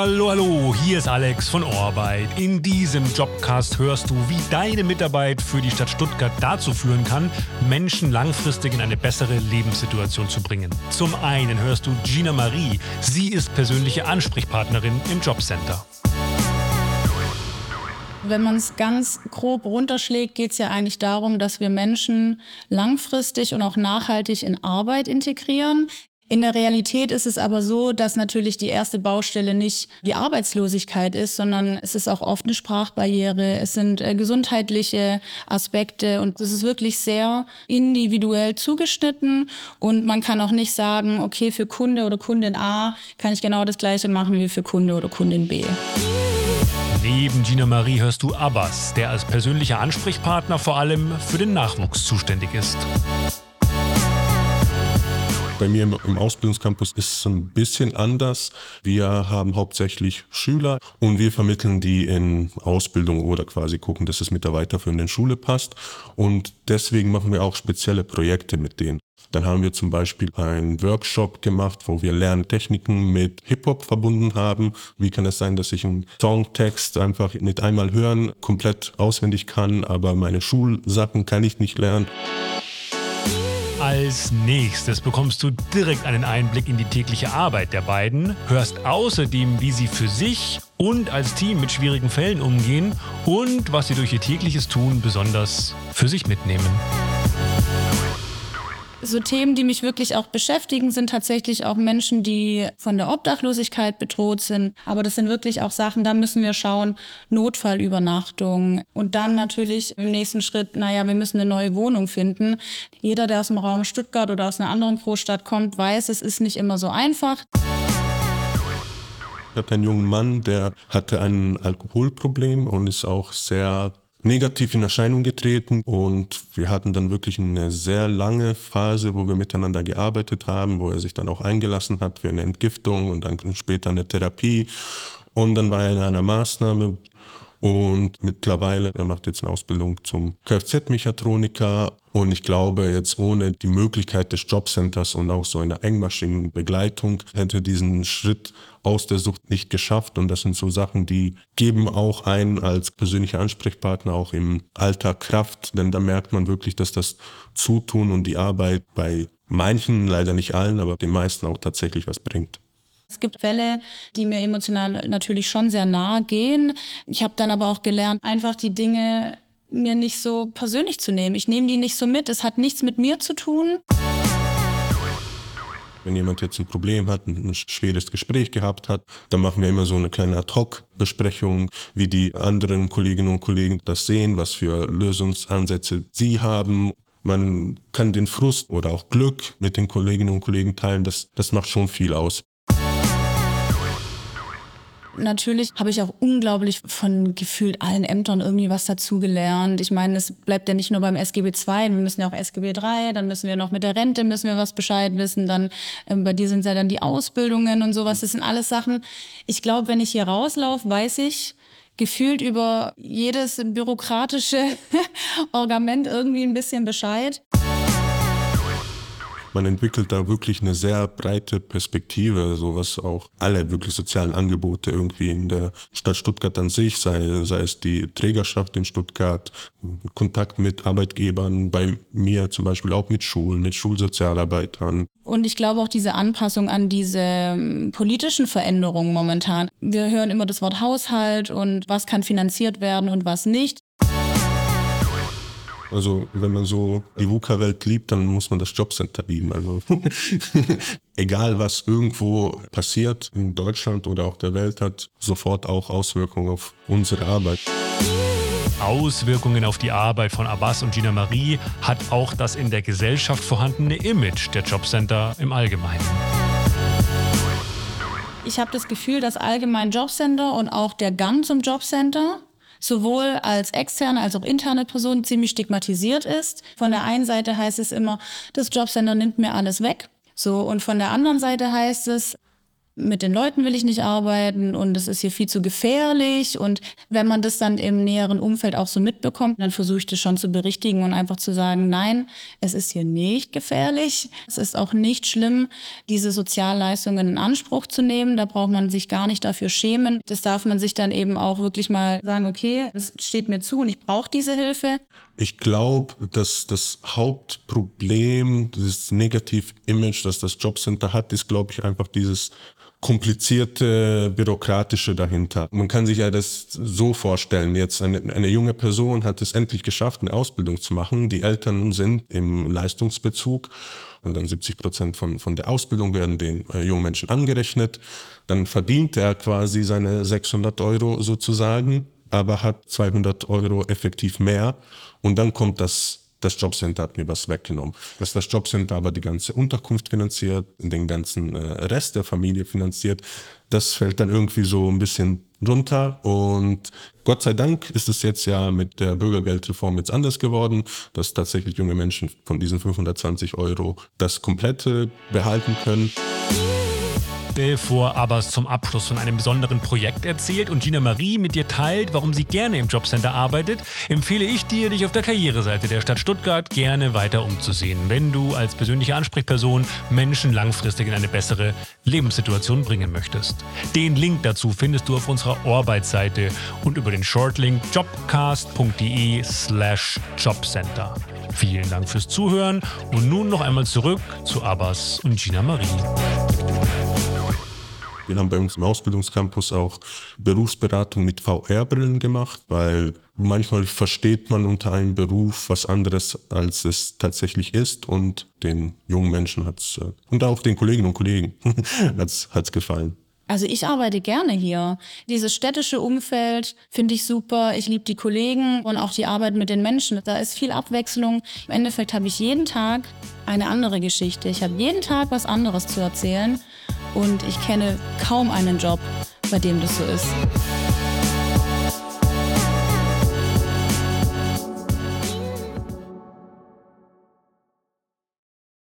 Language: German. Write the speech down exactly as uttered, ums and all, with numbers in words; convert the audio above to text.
Hallo, hallo, hier ist Alex von Orbeit. In diesem Jobcast hörst du, wie deine Mitarbeit für die Stadt Stuttgart dazu führen kann, Menschen langfristig in eine bessere Lebenssituation zu bringen. Zum einen hörst du Gina Marie. Sie ist persönliche Ansprechpartnerin im Jobcenter. Wenn man es ganz grob runterschlägt, geht es ja eigentlich darum, dass wir Menschen langfristig und auch nachhaltig in Arbeit integrieren. In der Realität ist es aber so, dass natürlich die erste Baustelle nicht die Arbeitslosigkeit ist, sondern es ist auch oft eine Sprachbarriere, es sind äh, gesundheitliche Aspekte und es ist wirklich sehr individuell zugeschnitten und man kann auch nicht sagen, okay, für Kunde oder Kundin A kann ich genau das Gleiche machen wie für Kunde oder Kundin B. Neben Gina Marie hörst du Abbas, der als persönlicher Ansprechpartner vor allem für den Nachwuchs zuständig ist. Bei mir im Ausbildungscampus ist es ein bisschen anders. Wir haben hauptsächlich Schüler und wir vermitteln die in Ausbildung oder quasi gucken, dass es mit der weiterführenden Schule passt. Und deswegen machen wir auch spezielle Projekte mit denen. Dann haben wir zum Beispiel einen Workshop gemacht, wo wir Lerntechniken mit Hip-Hop verbunden haben. Wie kann es sein, dass ich einen Songtext einfach nicht einmal hören, komplett auswendig kann, aber meine Schulsachen kann ich nicht lernen? Als nächstes bekommst du direkt einen Einblick in die tägliche Arbeit der beiden, hörst außerdem, wie sie für sich und als Team mit schwierigen Fällen umgehen und was sie durch ihr tägliches Tun besonders für sich mitnehmen. So Themen, die mich wirklich auch beschäftigen, sind tatsächlich auch Menschen, die von der Obdachlosigkeit bedroht sind. Aber das sind wirklich auch Sachen, da müssen wir schauen, Notfallübernachtung. Und dann natürlich im nächsten Schritt, naja, wir müssen eine neue Wohnung finden. Jeder, der aus dem Raum Stuttgart oder aus einer anderen Großstadt kommt, weiß, es ist nicht immer so einfach. Ich hatte einen jungen Mann, der hatte ein Alkoholproblem und ist auch sehr negativ in Erscheinung getreten und wir hatten dann wirklich eine sehr lange Phase, wo wir miteinander gearbeitet haben, wo er sich dann auch eingelassen hat für eine Entgiftung und dann später eine Therapie und dann war er in einer Maßnahme und mittlerweile, er macht jetzt eine Ausbildung zum Kfz-Mechatroniker und ich glaube jetzt ohne die Möglichkeit des Jobcenters und auch so einer engmaschigen Begleitung hätte diesen Schritt aus der Sucht nicht geschafft und das sind so Sachen, die geben auch einen als persönlicher Ansprechpartner auch im Alltag Kraft, denn da merkt man wirklich, dass das Zutun und die Arbeit bei manchen, leider nicht allen, aber den meisten auch tatsächlich was bringt. Es gibt Fälle, die mir emotional natürlich schon sehr nahe gehen. Ich habe dann aber auch gelernt, einfach die Dinge mir nicht so persönlich zu nehmen. Ich nehme die nicht so mit. Es hat nichts mit mir zu tun. Wenn jemand jetzt ein Problem hat, ein schweres Gespräch gehabt hat, dann machen wir immer so eine kleine Ad-Hoc-Besprechung, wie die anderen Kolleginnen und Kollegen das sehen, was für Lösungsansätze sie haben. Man kann den Frust oder auch Glück mit den Kolleginnen und Kollegen teilen. Das, das macht schon viel aus. Natürlich habe ich auch unglaublich von gefühlt allen Ämtern irgendwie was dazugelernt. Ich meine, es bleibt ja nicht nur beim S G B zwei, wir müssen ja auch S G B drei, dann müssen wir noch mit der Rente, müssen wir was Bescheid wissen, dann ähm, bei dir sind es ja dann die Ausbildungen und sowas. Das sind alles Sachen, ich glaube, wenn ich hier rauslaufe, weiß ich gefühlt über jedes bürokratische Orgament irgendwie ein bisschen Bescheid. Man entwickelt da wirklich eine sehr breite Perspektive, so was auch alle wirklich sozialen Angebote irgendwie in der Stadt Stuttgart an sich, sei, sei es die Trägerschaft in Stuttgart, Kontakt mit Arbeitgebern, bei mir zum Beispiel auch mit Schulen, mit Schulsozialarbeitern. Und ich glaube auch diese Anpassung an diese ähm, politischen Veränderungen momentan. Wir hören immer das Wort Haushalt und was kann finanziert werden und was nicht. Also wenn man so die VUCA-Welt liebt, dann muss man das Jobcenter lieben. Also egal was irgendwo passiert in Deutschland oder auch der Welt, hat sofort auch Auswirkungen auf unsere Arbeit. Auswirkungen auf die Arbeit von Abbas und Gina Marie hat auch das in der Gesellschaft vorhandene Image der Jobcenter im Allgemeinen. Ich habe das Gefühl, dass allgemein Jobcenter und auch der Gang zum Jobcenter sowohl als externe als auch interne Person ziemlich stigmatisiert ist. Von der einen Seite heißt es immer, das Jobcenter nimmt mir alles weg. So, und von der anderen Seite heißt es, mit den Leuten will ich nicht arbeiten und es ist hier viel zu gefährlich. Und wenn man das dann im näheren Umfeld auch so mitbekommt, dann versuche ich das schon zu berichtigen und einfach zu sagen, nein, es ist hier nicht gefährlich. Es ist auch nicht schlimm, diese Sozialleistungen in Anspruch zu nehmen. Da braucht man sich gar nicht dafür schämen. Das darf man sich dann eben auch wirklich mal sagen, okay, es steht mir zu und ich brauche diese Hilfe. Ich glaube, dass das Hauptproblem, dieses Negativ-Image, das das Jobcenter hat, ist, glaube ich, einfach dieses komplizierte, bürokratische dahinter. Man kann sich ja das so vorstellen, jetzt eine, eine junge Person hat es endlich geschafft, eine Ausbildung zu machen. Die Eltern sind im Leistungsbezug und dann siebzig Prozent von, von der Ausbildung werden den äh, jungen Menschen angerechnet. Dann verdient er quasi seine sechshundert Euro sozusagen, aber hat zweihundert Euro effektiv mehr. Und dann kommt das Das Jobcenter hat mir was weggenommen. Dass das Jobcenter aber die ganze Unterkunft finanziert, den ganzen äh, Rest der Familie finanziert, das fällt dann irgendwie so ein bisschen runter. Und Gott sei Dank ist es jetzt ja mit der Bürgergeldreform jetzt anders geworden, dass tatsächlich junge Menschen von diesen fünfhundertzwanzig Euro das Komplette behalten können. Bevor Abbas zum Abschluss von einem besonderen Projekt erzählt und Gina Marie mit dir teilt, warum sie gerne im Jobcenter arbeitet, empfehle ich dir, dich auf der Karriereseite der Stadt Stuttgart gerne weiter umzusehen, wenn du als persönliche Ansprechperson Menschen langfristig in eine bessere Lebenssituation bringen möchtest. Den Link dazu findest du auf unserer Arbeitsseite und über den Shortlink jobcast.de slash Jobcenter. Vielen Dank fürs Zuhören und nun noch einmal zurück zu Abbas und Gina Marie. Wir haben bei uns im Ausbildungscampus auch Berufsberatung mit V R-Brillen gemacht, weil manchmal versteht man unter einem Beruf was anderes, als es tatsächlich ist. Und den jungen Menschen hat's und auch den Kolleginnen und Kollegen hat's, hat's gefallen. Also ich arbeite gerne hier. Dieses städtische Umfeld finde ich super. Ich liebe die Kollegen und auch die Arbeit mit den Menschen. Da ist viel Abwechslung. Im Endeffekt habe ich jeden Tag eine andere Geschichte. Ich habe jeden Tag was anderes zu erzählen. Und ich kenne kaum einen Job, bei dem das so ist.